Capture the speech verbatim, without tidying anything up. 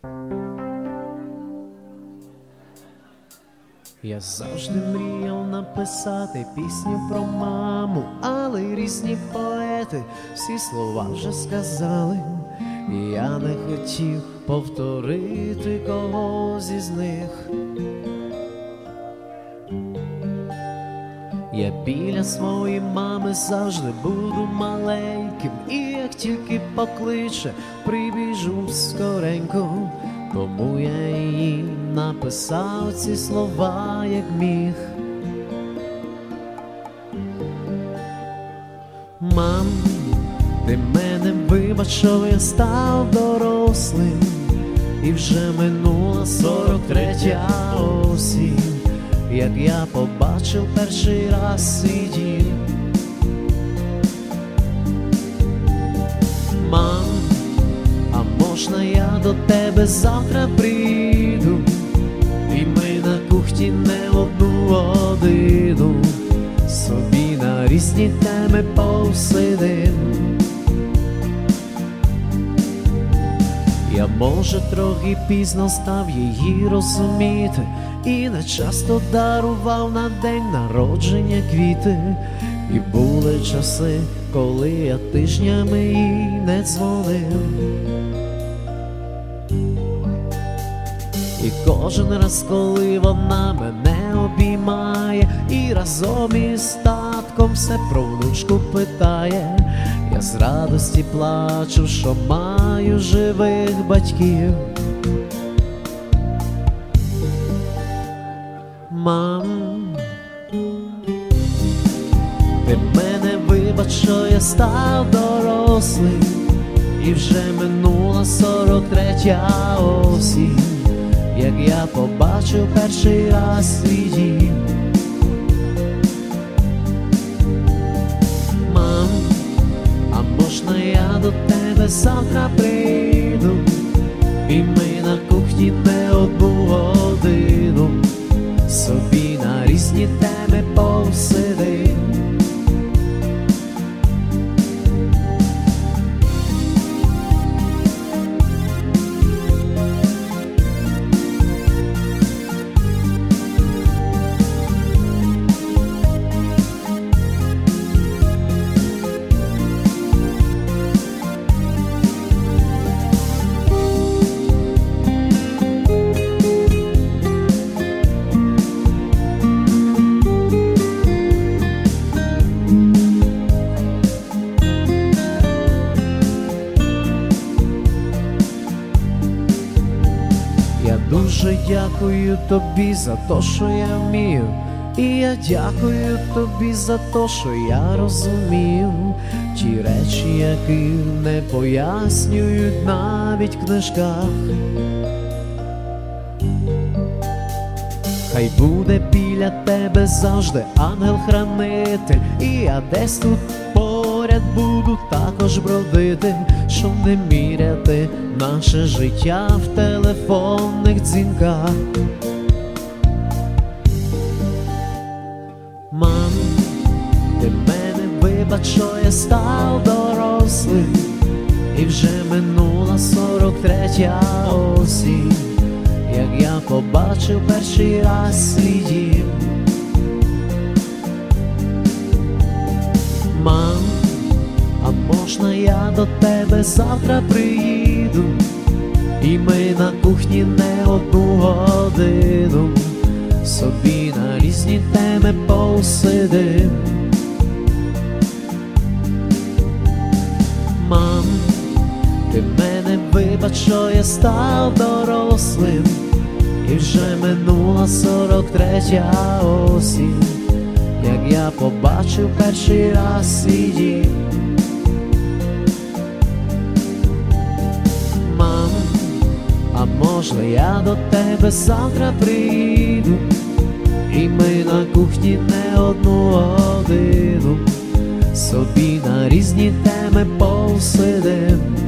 Я завжди мріяв написати пісню про маму, але й різні поети всі слова вже сказали, і я не хотів повторити когось із них. Я біля своєї мами завжди буду маленьким, і як тільки покличе, прибіжу скоренько. Тому я їй написав ці слова, як міг. Мам, ти мене вибач, що я став дорослим, і вже минула сорок третя осінь, як я побачив перший раз свій дім. Мам, а можна я до тебе завтра прийду, і ми на кухні не одну годину собі на різні теми посидим. Я, може, трохи пізно став її розуміти, і не часто дарував на день народження квіти. І були часи, коли я тижнями їй не дзвонив. І кожен раз, коли вона мене обіймає і разом із татком все про внучку питає, я з радості плачу, що маю живих батьків. Мам, ти мене вибач, що я став дорослим, і вже минула сорок третя осінь, як я побачив перший раз свій дім. Мам, а можна я до тебе завтра прийду, і ми на кухні не одну годину собі на різні теми посидим. Дуже дякую тобі за те, що я вмію, і я дякую тобі за те, що я розумію ті речі, які не пояснюють навіть в книжках. Хай буде біля тебе завжди ангел-хранитель, і я десь тут поряд буду також бродити, щоб не міряти наше життя в телефонних дзвінках. Мам, ти мене вибач, що я став дорослим, і вже минула сорок третя осінь, як я побачив перший раз свій дім. Мам, а можна я до тебе завтра приїду, і ми на кухні не одну годину собі на різні теми посидим. Мам, ти мене вибач, що я став дорослим, і вже минула сорок третя осінь, як я побачив перший раз свій дім. Мам, а можна я до тебе завтра прийду, і ми на кухні не одну годину собі на різні теми посидим.